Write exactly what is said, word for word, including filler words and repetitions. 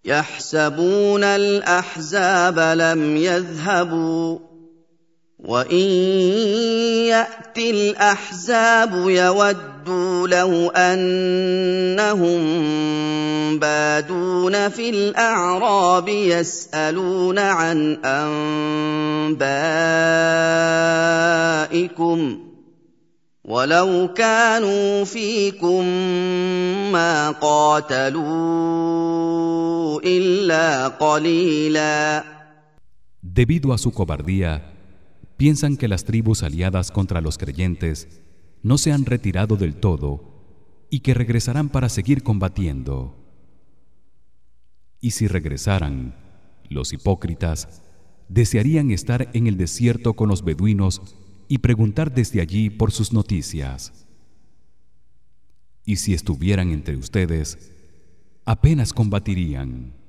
يحسبون الأحزاب لم يذهبوا وإن يأتِ الأحزاب يودوا لو أنهم بادون في الأعراب يسألون عن أنبائكم ولو كانوا فيكم ما قاتلوا إلا قليلا. Debido a su cobardía, piensan que las tribus aliadas contra los creyentes no se han retirado del todo y que regresarán para seguir combatiendo. Y si regresaran, los hipócritas desearían estar en el desierto con los beduinos y preguntar desde allí por sus noticias. Y si estuvieran entre ustedes, apenas combatirían.